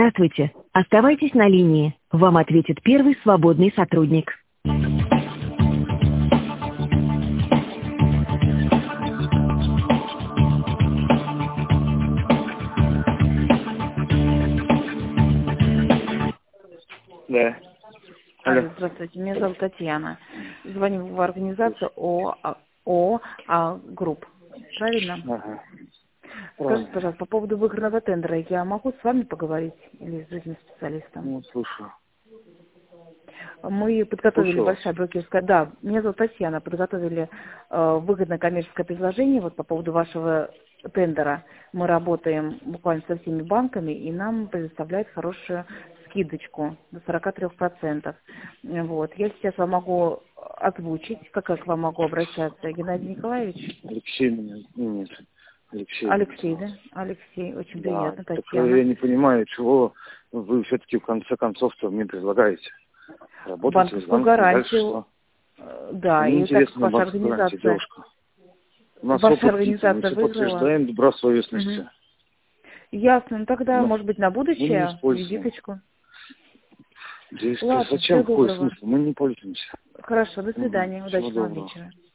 Здравствуйте. Оставайтесь на линии. Вам ответит первый свободный сотрудник. Да. Алло. Здравствуйте, меня зовут Татьяна. Звоню в организацию ООО Групп. Правильно? Ага. Скажите, пожалуйста, по поводу выигранного тендера, я могу с вами поговорить или с другим специалистом? Ну, слушаю. Мы подготовили Слушаю вас. большая брокерская... Да, меня зовут Татьяна. Подготовили выгодное коммерческое предложение вот по поводу вашего тендера. Мы работаем буквально со всеми банками, и нам предоставляют хорошую скидочку до 43%. Вот. Я сейчас вам могу озвучить, как к вам могу обращаться. Геннадий Николаевич? Алексей меня... Нет. Алексей, да? Алексей, очень Да. приятно, Так Татьяна. я не понимаю, чего вы все-таки в конце концов-то мне предлагаете. Работать с Банковскую банком, дальше гарантию. что? Да, Мне и так как интересно ваша банковская гарантия, организация... девушка. У нас Ваша опыт, мы организация все выиграла? подтверждаем добросовестности. Мгм. Ясно. Ну тогда, Но может быть, на мы не будущее используем. визиточку. Здесь Ладно, зачем? всего Какой доброго. смысл? Мы не пользуемся. Хорошо, до Мгм. свидания. Всего Удачного доброго. вечера.